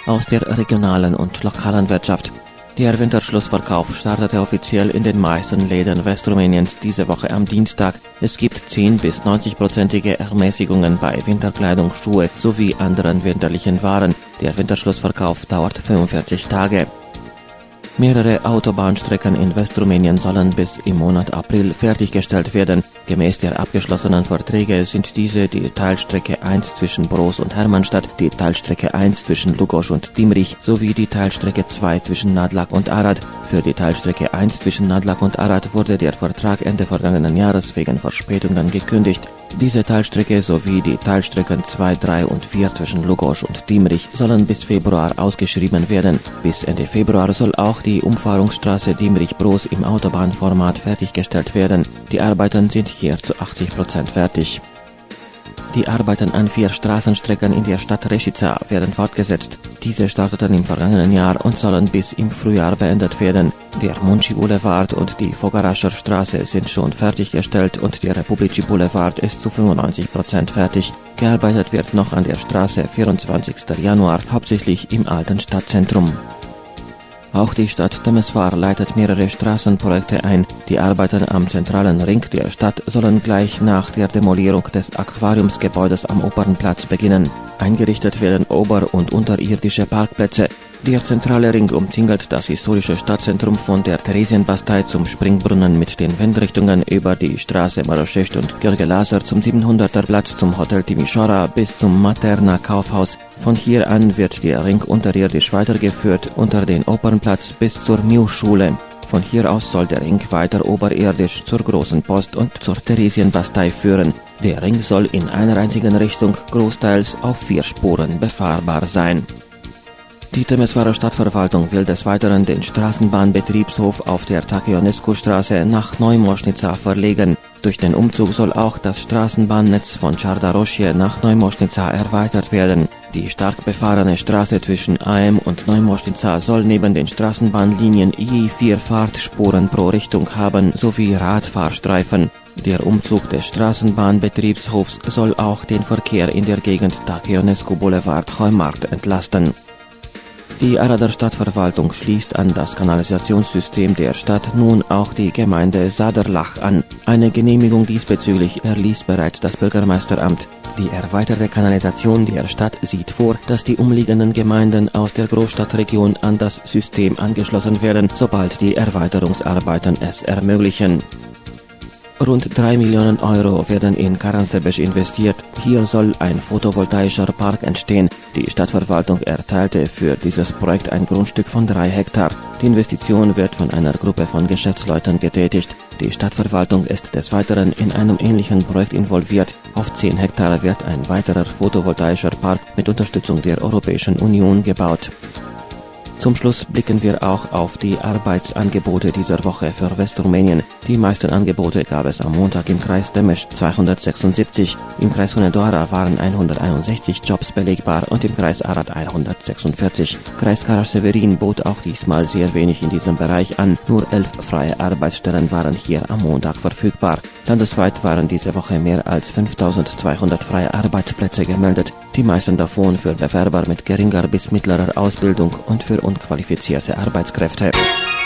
aus der regionalen und lokalen Wirtschaft. Der Winterschlussverkauf startete offiziell in den meisten Läden Westrumäniens diese Woche am Dienstag. Es gibt 10- bis 90-prozentige Ermäßigungen bei Winterkleidung, Schuhe sowie anderen winterlichen Waren. Der Winterschlussverkauf dauert 45 Tage. Mehrere Autobahnstrecken in Westrumänien sollen bis im Monat April fertiggestellt werden. Gemäß der abgeschlossenen Verträge sind diese die Teilstrecke 1 zwischen Broz und Hermannstadt, die Teilstrecke 1 zwischen Lugosz und Dimrich sowie die Teilstrecke 2 zwischen Nădlac und Arad. Für die Teilstrecke 1 zwischen Nădlac und Arad wurde der Vertrag Ende vergangenen Jahres wegen Verspätungen gekündigt. Diese Teilstrecke sowie die Teilstrecken 2, 3 und 4 zwischen Lugosz und Dimrich sollen bis Februar ausgeschrieben werden. Bis Ende Februar soll auch die Umfahrungsstraße Dimrich-Broz im Autobahnformat fertiggestellt werden. Die Arbeiten sind hier zu 80% fertig. Die Arbeiten an 4 Straßenstrecken in der Stadt Rešica werden fortgesetzt. Diese starteten im vergangenen Jahr und sollen bis im Frühjahr beendet werden. Der Munci Boulevard und die Fogarascher Straße sind schon fertiggestellt und der Republici Boulevard ist zu 95% fertig. Gearbeitet wird noch an der Straße 24. Januar, hauptsächlich im alten Stadtzentrum. Auch die Stadt Temesvar leitet mehrere Straßenprojekte ein. Die Arbeiten am zentralen Ring der Stadt sollen gleich nach der Demolierung des Aquariumsgebäudes am Opernplatz beginnen. Eingerichtet werden ober- und unterirdische Parkplätze. Der zentrale Ring umzingelt das historische Stadtzentrum von der Theresienbastei zum Springbrunnen mit den Wendrichtungen über die Straße Marošești und Gheorghe Lazar zum 700er Platz zum Hotel Timișoara bis zum Materna Kaufhaus. Von hier an wird der Ring unterirdisch weitergeführt unter den Opernplatz bis zur Miu-Schule. Von hier aus soll der Ring weiter oberirdisch zur Großen Post und zur Theresienbastei führen. Der Ring soll in einer einzigen Richtung großteils auf 4 Spuren befahrbar sein. Die Temesvarer Stadtverwaltung will des Weiteren den Straßenbahnbetriebshof auf der Takeonescu-Straße nach Neumoschnica verlegen. Durch den Umzug soll auch das Straßenbahnnetz von Čardarošie nach Neumoschnica erweitert werden. Die stark befahrene Straße zwischen Aem und Neumoschnica soll neben den Straßenbahnlinien je 4 Fahrtspuren pro Richtung haben sowie Radfahrstreifen. Der Umzug des Straßenbahnbetriebshofs soll auch den Verkehr in der Gegend Takeonescu Boulevard-Heumarkt entlasten. Die Arader Stadtverwaltung schließt an das Kanalisationssystem der Stadt nun auch die Gemeinde Saderlach an. Eine Genehmigung diesbezüglich erließ bereits das Bürgermeisteramt. Die erweiterte Kanalisation der Stadt sieht vor, dass die umliegenden Gemeinden aus der Großstadtregion an das System angeschlossen werden, sobald die Erweiterungsarbeiten es ermöglichen. Rund 3 Millionen Euro werden in Karansebeș investiert. Hier soll ein photovoltaischer Park entstehen. Die Stadtverwaltung erteilte für dieses Projekt ein Grundstück von 3 Hektar. Die Investition wird von einer Gruppe von Geschäftsleuten getätigt. Die Stadtverwaltung ist des Weiteren in einem ähnlichen Projekt involviert. Auf 10 Hektar wird ein weiterer photovoltaischer Park mit Unterstützung der Europäischen Union gebaut. Zum Schluss blicken wir auch auf die Arbeitsangebote dieser Woche für Westrumänien. Die meisten Angebote gab es am Montag im Kreis Temeș 276, im Kreis Hunedoara waren 161 Jobs belegbar und im Kreis Arad 146. Kreis Karaš-Severin bot auch diesmal sehr wenig in diesem Bereich an, nur 11 freie Arbeitsstellen waren hier am Montag verfügbar. Landesweit waren diese Woche mehr als 5200 freie Arbeitsplätze gemeldet, die meisten davon für Bewerber mit geringer bis mittlerer Ausbildung und für unqualifizierte Arbeitskräfte.